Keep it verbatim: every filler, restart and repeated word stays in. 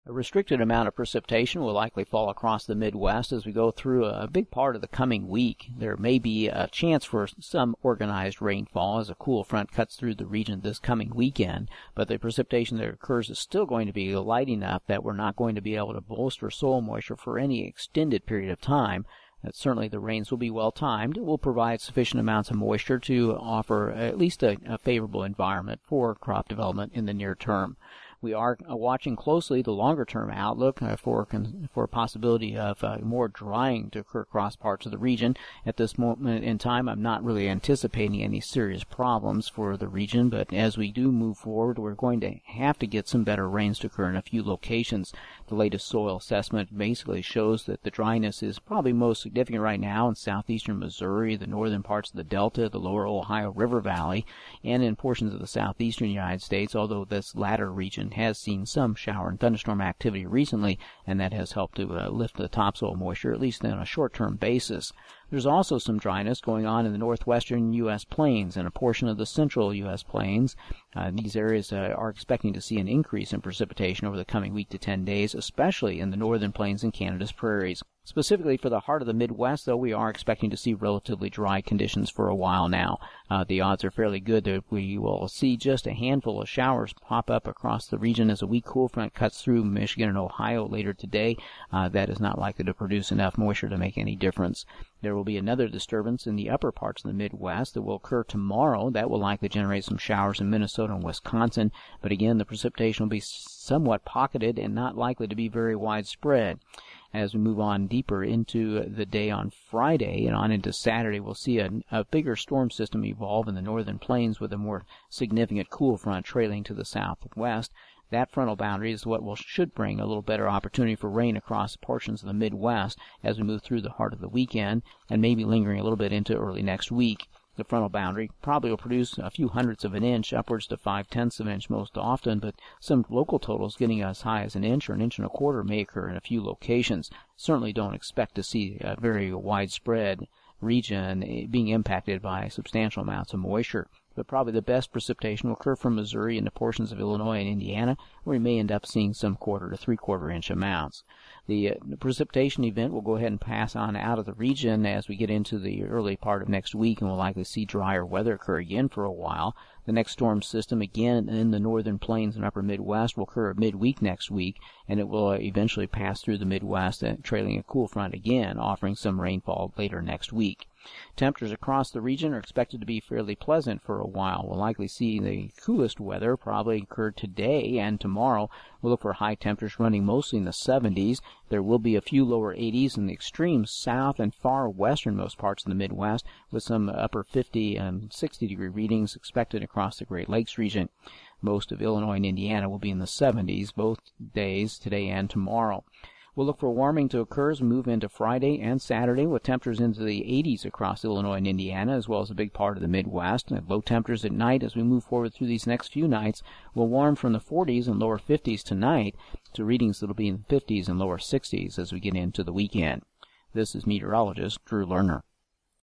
A restricted amount of precipitation will likely fall across the Midwest as we go through a big part of the coming week. There may be a chance for some organized rainfall as a cool front cuts through the region this coming weekend, but the precipitation that occurs is still going to be light enough that we're not going to be able to bolster soil moisture for any extended period of time. That certainly the rains will be well timed. It will provide sufficient amounts of moisture to offer at least a, a favorable environment for crop development in the near term. We are uh, watching closely the longer-term outlook uh, for con- for a possibility of uh, more drying to occur across parts of the region. At this moment in time, I'm not really anticipating any serious problems for the region, but as we do move forward, we're going to have to get some better rains to occur in a few locations. The latest soil assessment basically shows that the dryness is probably most significant right now in southeastern Missouri, the northern parts of the Delta, the lower Ohio River Valley, and in portions of the southeastern United States, although this latter region has seen some shower and thunderstorm activity recently, and that has helped to uh, lift the topsoil moisture, at least on a short-term basis. There's also some dryness going on in the northwestern U S plains and a portion of the central U S plains. Uh, these areas uh, are expecting to see an increase in precipitation over the coming week to ten days, especially in the northern plains and Canada's prairies. Specifically for the heart of the Midwest, though, we are expecting to see relatively dry conditions for a while now. Uh, the odds are fairly good that we will see just a handful of showers pop up across the region as a weak cool front cuts through Michigan and Ohio later today. Uh, that is not likely to produce enough moisture to make any difference. There will be another disturbance in the upper parts of the Midwest that will occur tomorrow. That will likely generate some showers in Minnesota and Wisconsin, but again, the precipitation will be somewhat pocketed and not likely to be very widespread. As we move on deeper into the day on Friday and on into Saturday, we'll see a, a bigger storm system evolve in the northern plains with a more significant cool front trailing to the southwest. That frontal boundary is what will should bring a little better opportunity for rain across portions of the Midwest as we move through the heart of the weekend and maybe lingering a little bit into early next week. The frontal boundary probably will produce a few hundredths of an inch, upwards to five-tenths of an inch most often, but some local totals getting as high as an inch or an inch and a quarter may occur in a few locations. Certainly don't expect to see a very widespread region being impacted by substantial amounts of moisture. But probably the best precipitation will occur from Missouri into portions of Illinois and Indiana, where we may end up seeing some quarter to three-quarter inch amounts. The, uh, the precipitation event will go ahead and pass on out of the region as we get into the early part of next week, and we'll likely see drier weather occur again for a while. The next storm system, again in the northern plains and upper Midwest, will occur midweek next week, and it will uh, eventually pass through the Midwest, uh, trailing a cool front again, offering some rainfall later next week. Temperatures across the region are expected to be fairly pleasant for a while. We'll likely see the coolest weather probably occur today and tomorrow. We'll look for high temperatures running mostly in the seventies. There will be a few lower eighties in the extreme south and far westernmost parts of the Midwest, with some upper fifty and sixty degree readings expected across the Great Lakes region. Most of Illinois and Indiana will be in the seventies both days, today and tomorrow. We'll look for warming to occur as we move into Friday and Saturday, with temperatures into the eighties across Illinois and Indiana, as well as a big part of the Midwest. And low temperatures at night as we move forward through these next few nights will warm from the forties and lower fifties tonight to readings that will be in the fifties and lower sixties as we get into the weekend. This is meteorologist Drew Lerner.